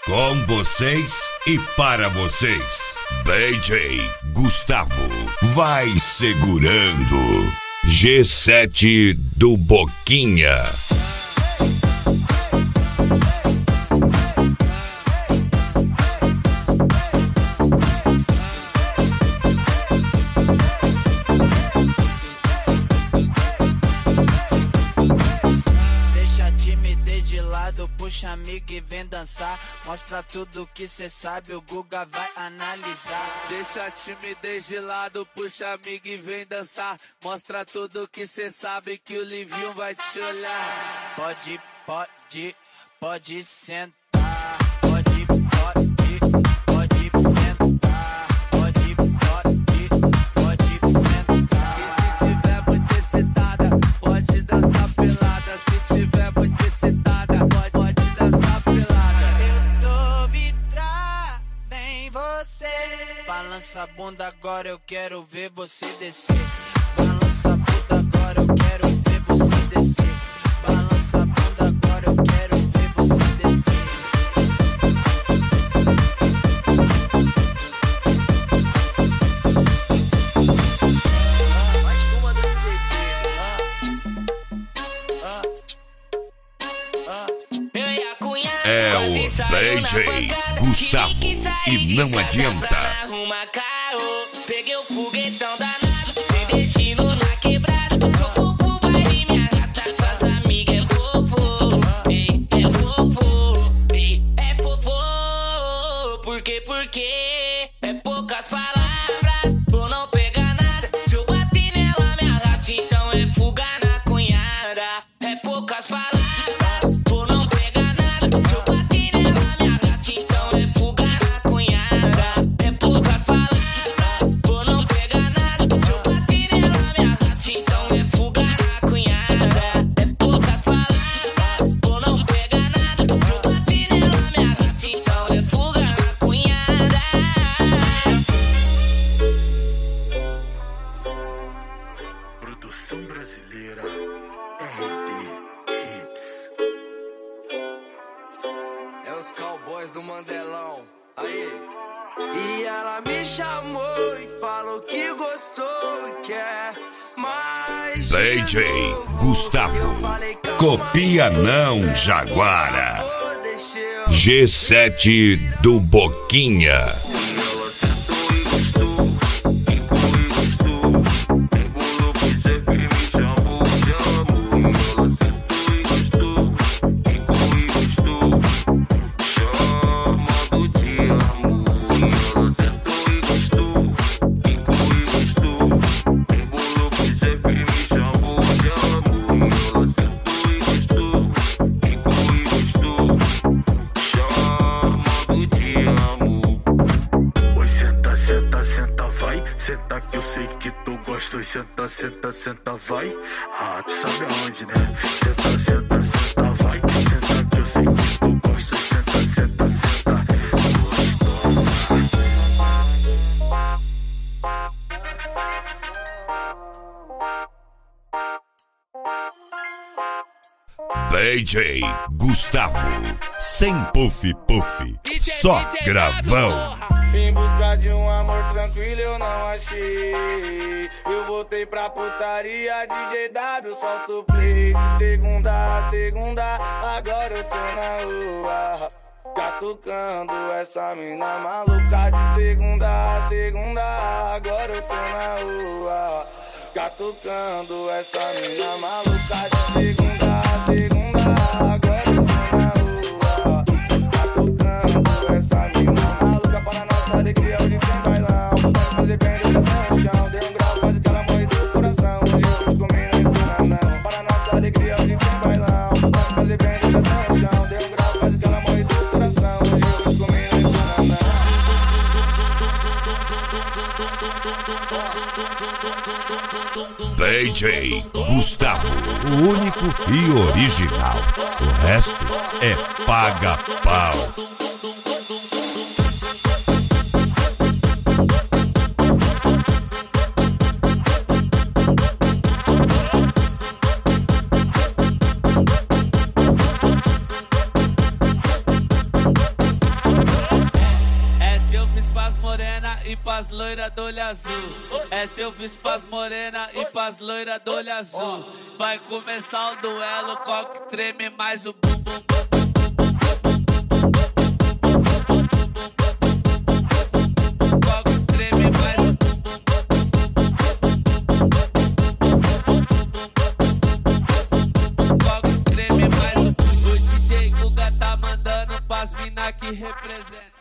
Com vocês e para vocês, DJ Gustavo. Vai segurando. G7 do Boquinha. Puxa amigo e vem dançar, mostra tudo que cê sabe, o Guga vai analisar. Deixa a timidez de lado, puxa amigo e vem dançar, mostra tudo que cê sabe, que o Livinho vai te olhar. Pode sentar, pode sentar, pode sentar. E se tiver muito excitada, pode dançar pelada, se tiver muito excitada, pode dançar pelada. Eu tô vidrada em você. Balança a bunda agora, eu quero ver você descer. Balança a bunda agora, eu quero ver você descer. Balança a bunda agora, eu quero ver você descer. É o DJ Gustavo e não adianta. Peguei o foguetão danado, tem destino na quebrada. Sou fofo, baile, me arrasta, suas amigas é fofo. Ei, é fofo, ei, é fofo. Por quê? É poucas palavras, ou não pega nada. Se eu bater nela, me arrasta, então é fuga na cunhada. É poucas palavras. Produção brasileira RD Hits. É os cowboys do Mandelão. Aí. E ela me chamou e falou que gostou e quer mais. DJ Gustavo. Copia não, Jaguara. G7 do Boquinha. Senta que eu sei que tu gosta. Senta, senta, senta, vai. Ah, tu sabe aonde, né? Senta, senta, senta, vai. Senta que eu sei que tu gosta. Senta, senta, senta, DJ Gustavo. Sem puff, só gravão. Em busca de um amor tranquilo eu não achei. Eu voltei pra putaria, DJ W, solta o play. De segunda a segunda, agora eu tô na rua catucando essa mina maluca. De segunda a segunda, agora eu tô na rua catucando essa mina maluca. De segunda a segunda, agora eu tô na rua catucando essa mina maluca. Para nossa alegria hoje tem bailão, pode fazer bem dessa no chão. Deu um grau, quase que ela morre do coração. Hoje eu vou comer, não espera não. Para nossa alegria hoje tem bailão, pode fazer bem dessa no chão. Deu um grau, quase que ela morre do coração. Hoje eu vou comer, não espera não. DJ Gustavo, o único e original. O resto é paga-pau. e pras loira do olho azul. Essa eu fiz pras morena e pras loira do olho azul. Vai começar o duelo, qual que treme mais o bum bum bum. Qual que treme mais o bum bum. Qual que treme mais o bum. O DJ Guga tá mandando pras mina que representa.